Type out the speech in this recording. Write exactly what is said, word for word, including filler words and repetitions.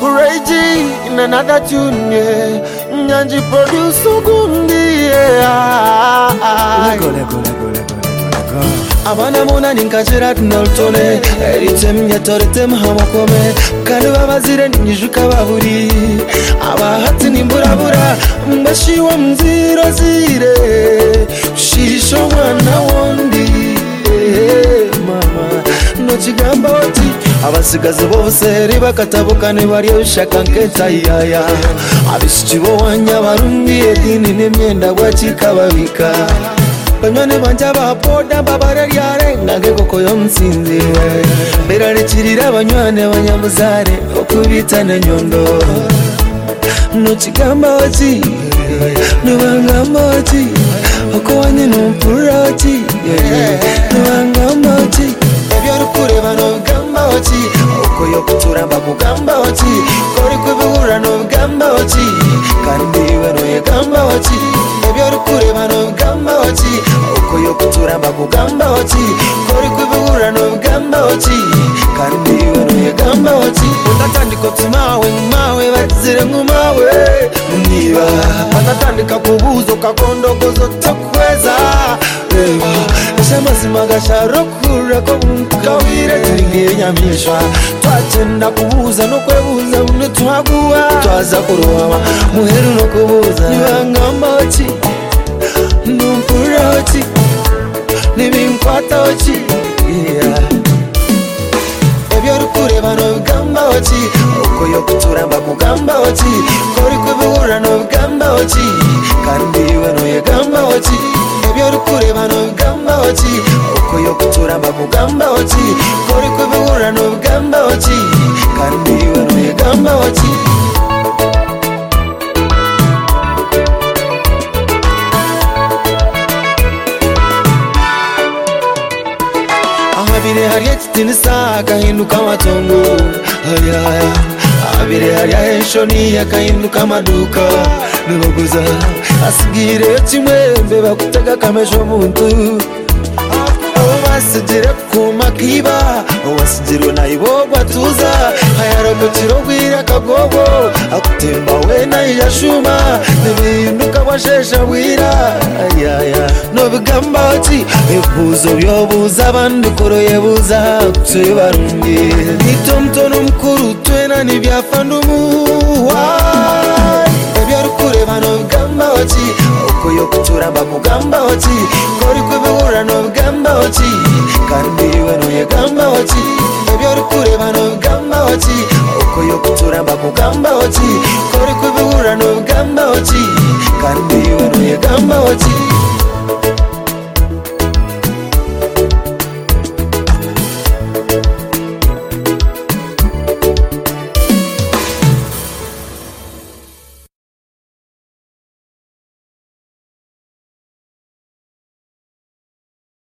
Raging in another tune, yeah. Nyanji produce Ugundi, yeah. Lego, Lego, Lego, Lego, Lego. Abana muna ninkajira tunaltone eritem yatoretem hamakome kandi babazire nijuka baburi abahati nimburabura mbashiwa mziro zire shisho mwana wondi mama no kigamba oti abasigaze bose ri bakatabukane bari ushaka nketa yaya abishibo wanya barundi edini nemyenda gwakikababika Banyone banja bapoda babare ryare nage koko yo msinzi Berare kirira banyone banyamuzare okubitana nyondo No chigamba oti Nubangamba oti Oko wanye numpura oti Nubangamba oti Ebyo rukure bano gamba oti Oko yo kuturamba kugamba oti Kori kubihura no gamba oti Kandi wano ye gamba oti Ebyo rukure bano gamba oti Oko yo kuturamba kugamba oti Kori kubihura no gamba oti Kandi wano ye gamba oti Utatandika tumawe mawe batizire ngumawe Niba Utatandika kubuzo kakondogozo tokweza Eba Eshamazima gasharokura ko mukawire Turingiye nyamishwa Twatenda kubuza no kwebuza Uno tuhaguwa Twaza kuruhama Muheru no kubuza Nibangamba oti Numpura oti Nibinkwata oti Yeah Ebyo rukure bano gamba oti Oko yo kuturamba kugamba oti Kori kubihura no gamba oti Kandi wano ye gamba oti Ebyo rukure bano gamba oti Oko yo kuturamba kugamba oti Kori kubihura no gamba oti Kandi wano ye gamba oti Abire hariya kitinisa akahinduka amatongo Ayaya Abire hariya henshoni akahinduka amaduka Nibaguza Asigire kimwe mbeba kutega kamesho muntu Owasigire kuma kiba Owasigire naibogwa tuza Hayarokotiro gwira kagogo Akutemba wena yashuma Nibinduka washesha wira Ayaya Nobigamba oti Ebuzo byobuza abandi koro yebuza Kutwe barungi Nito mtono mkuru twena nibyafandumu Ebyo rukure bano bigamba oti Oko yo kuturamba kugamba oti Kori kubihura no bigamba oti Kandi wano ye gamba oti Ebyo rukure bano bigamba oti Oko yo kuturamba kugamba oti Kori kubihura no bigamba oti